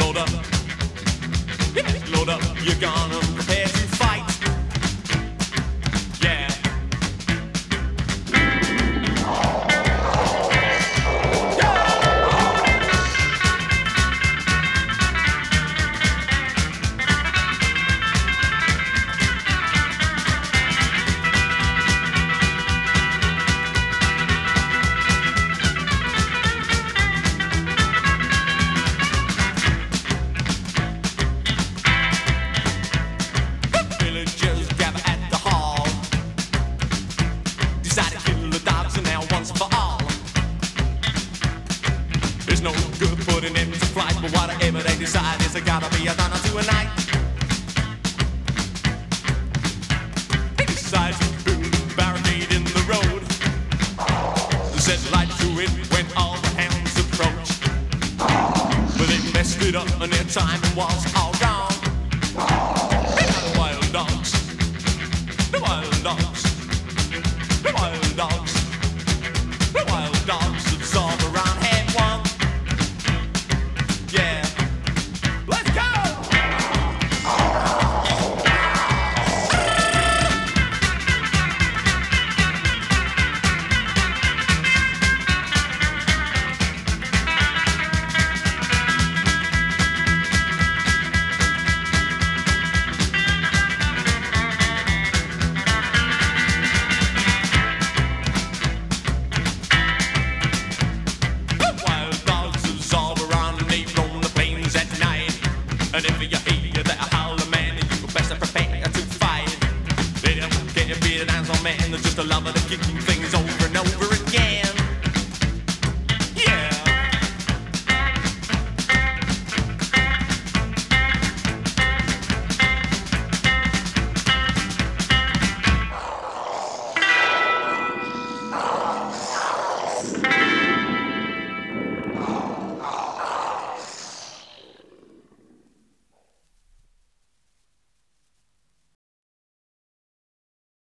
load up. Yes, load up. You're gonna prepare to fight. Yeah. Villagers gather at the hall. Decide to kill the dogs and now once for all. There's no good putting it to flight, but whatever they decide is it gotta be a done to a night. They decide to build a barricade in the road. Set light to it when all the hounds approach. But they messed it up and their time was all gone. The wild dogs, the wild dogs, the wild dogs, the wild dogs absorb around head one. Yeah, let's go! Wild dogs absorb around and they roam the plains at night. And if you hear that howler, man, you best prepare to fight. They don't get beat hands on man, they're just a lover to keep things on.